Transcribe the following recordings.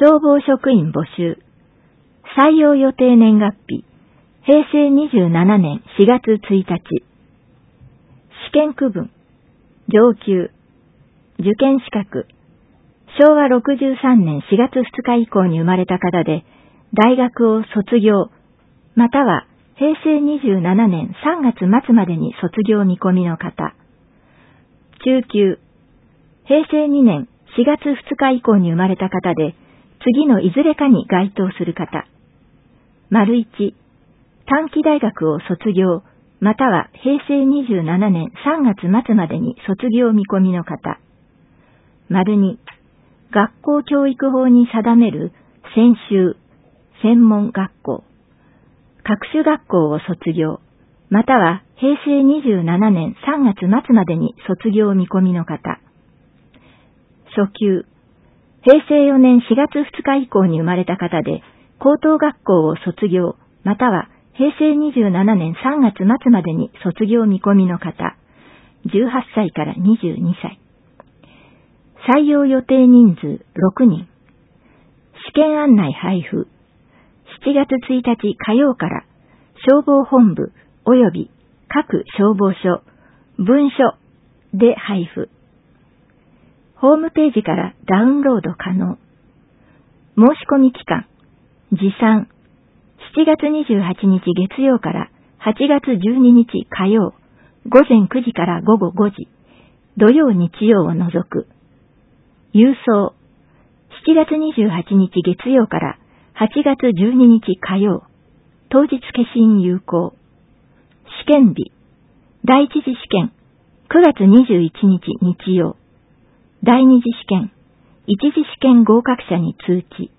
消防職員募集。採用予定年月日、平成27年4月1日。試験区分、上級、受験資格、昭和63年4月2日以降に生まれた方で、大学を卒業、または平成27年3月末までに卒業見込みの方。中級、平成2年4月2日以降に生まれた方で、次のいずれかに該当する方。丸1、短期大学を卒業、または平成27年3月末までに卒業見込みの方。丸2、学校教育法に定める専修、専門学校、各種学校を卒業、または平成27年3月末までに卒業見込みの方。初級、平成4年4月2日以降に生まれた方で、高等学校を卒業、または平成27年3月末までに卒業見込みの方。18歳から22歳。採用予定人数6人。試験案内配布。7月1日火曜から消防本部及び各消防署、分署で配布。ホームページからダウンロード可能。申し込み期間、持参。7月28日月曜から8月12日火曜、午前9時から午後5時、土曜日曜を除く。郵送。7月28日月曜から8月12日火曜、当日消印有効。試験日。第一次試験、9月21日日曜。第二次試験、一次試験合格者に通知。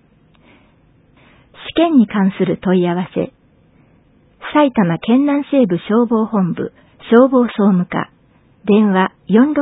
試験に関する問い合わせ。埼玉県南西部消防本部消防総務課、電話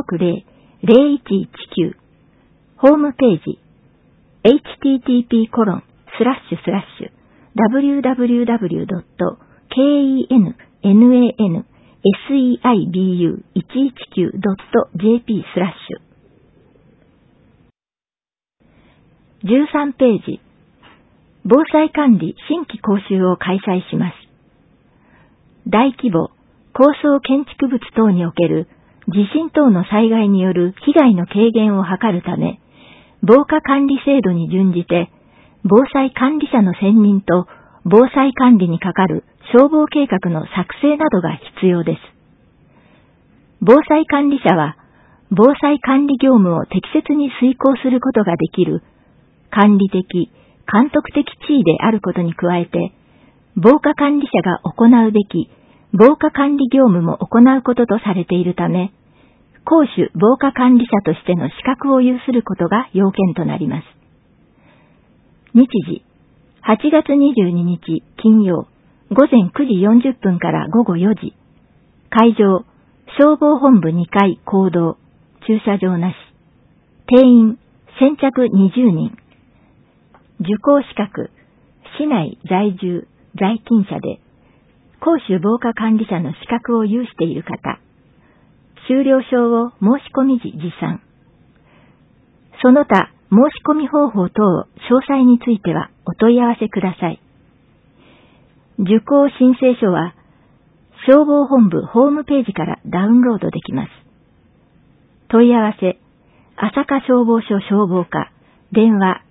460-0119。ホームページ、http://www.kennaseibu119.jp/。13ページ、防災管理新規講習を開催します。大規模、高層建築物等における地震等の災害による被害の軽減を図るため、防火管理制度に準じて、防災管理者の選任と防災管理に係る消防計画の作成などが必要です。防災管理者は、防災管理業務を適切に遂行することができる、管理的、監督的地位であることに加えて、防火管理者が行うべき防火管理業務も行うこととされているため、公主防火管理者としての資格を有することが要件となります。日時、8月22日金曜、午前9時40分から午後4時。会場、消防本部2階講堂、駐車場なし。定員、先着20人。受講資格、市内在住、在勤者で、公主防火管理者の資格を有している方。修了証を申し込み時持参。その他申し込み方法等詳細についてはお問い合わせください。受講申請書は消防本部ホームページからダウンロードできます。問い合わせ、朝霞消防署消防課、電話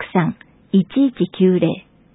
463-1190。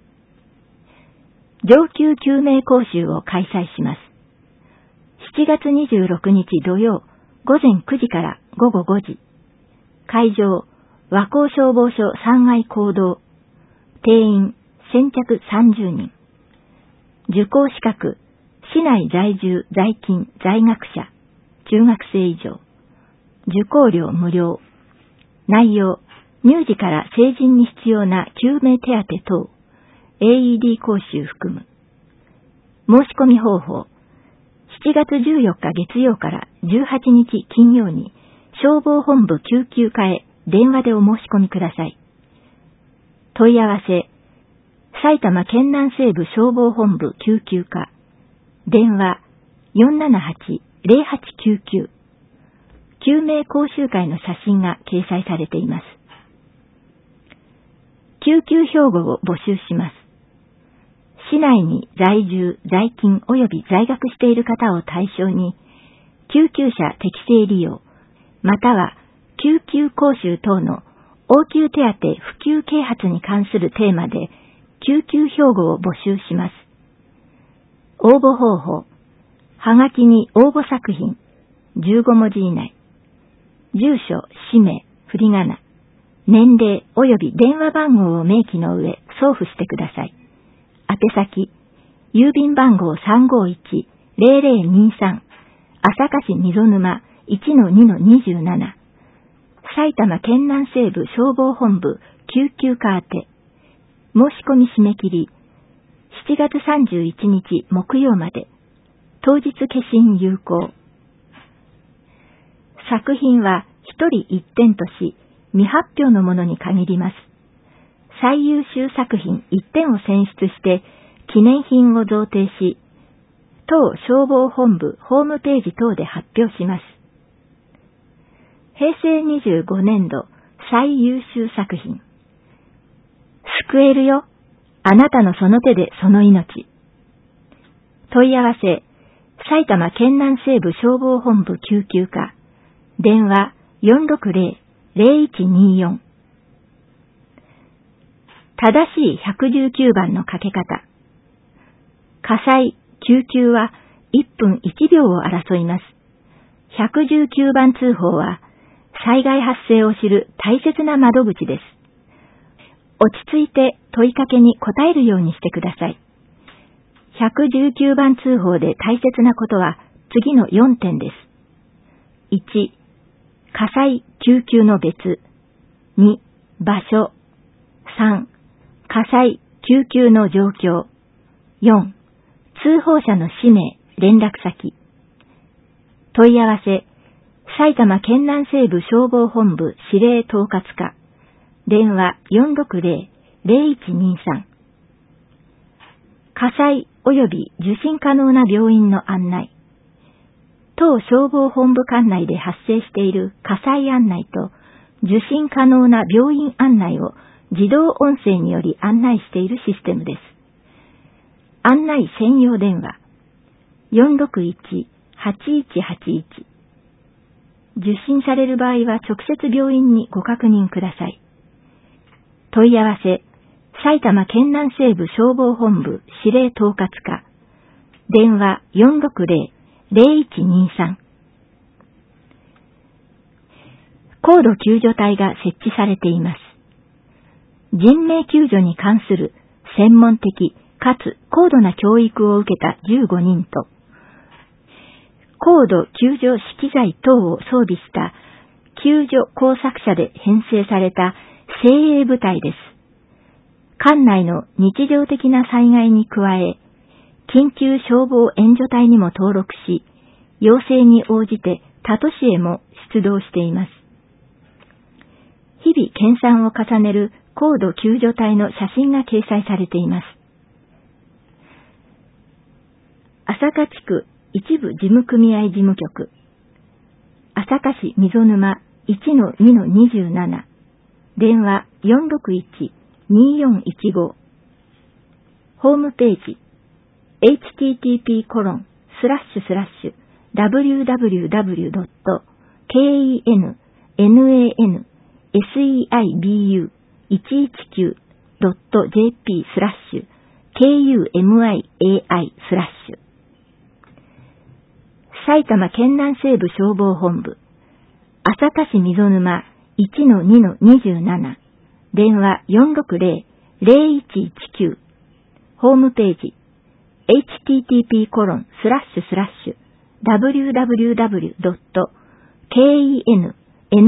上級救命講習を開催します。7月26日土曜、午前9時から午後5時。会場、和光消防署3階講堂。定員、先着30人。受講資格、市内在住、在勤、在学者、中学生以上。受講料無料。内容、乳児から成人に必要な救命手当等、AED 講習含む。申し込み方法、7月14日月曜から18日金曜に消防本部救急課へ電話でお申し込みください。問い合わせ、埼玉県南西部消防本部救急課、電話 478-0899。救命講習会の写真が掲載されています。 救急標語を募集します。市内に在住、在勤及び在学している方を対象に、救急車適正利用、または救急講習等の応急手当普及啓発に関するテーマで救急標語を募集します。応募方法、はがきに応募作品、15文字以内、住所、氏名、振り仮名、年齢及び電話番号を明記の上送付してください。宛先、郵便番号 351-0023 朝霞市溝沼 1-2-27 埼玉県南西部消防本部救急課宛て。申し込み締め切り7月31日木曜まで。当日消印有効。作品は1人1点とし、未発表のものに限ります。最優秀作品1点を選出して記念品を贈呈し、当消防本部ホームページ等で発表します。平成25年度最優秀作品。救えるよ。あなたのその手でその命。問い合わせ、埼玉県南西部消防本部救急課。電話460-0124。正しい119番のかけ方。火災、救急は1分1秒を争います。119番通報は災害発生を知る大切な窓口です。落ち着いて問いかけに答えるようにしてください。119番通報で大切なことは次の4点です。1、火災、救急の別。2、場所。3、火災、救急の状況。4、通報者の氏名、連絡先。問い合わせ、埼玉県南西部消防本部指令統括課。電話460-0123。火災及び受診可能な病院の案内。当消防本部管内で発生している火災案内と受診可能な病院案内を自動音声により案内しているシステムです。案内専用電話461-8181。受診される場合は直接病院にご確認ください。問い合わせ、埼玉県南西部消防本部指令統括課。電話460-0123。高度救助隊が設置されています。人命救助に関する専門的かつ高度な教育を受けた15人と、高度救助資機材等を装備した救助工作車で編成された精鋭部隊です。管内の日常的な災害に加え、緊急消防援助隊にも登録し、要請に応じて他都市へも出動しています。日々研鑽を重ねる高度救助隊の写真が掲載されています。朝霞地区一部事務組合事務局。朝霞市溝沼 1-2-27。電話461-2415。ホームページhttp://www.kennanseibu.jp/kumiai/ 埼玉県南西部消防本部朝霞市溝沼 1-2-27。電話460-0119。ホームページ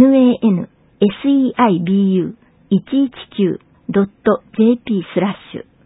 http://www.kennanseibu.119.jp/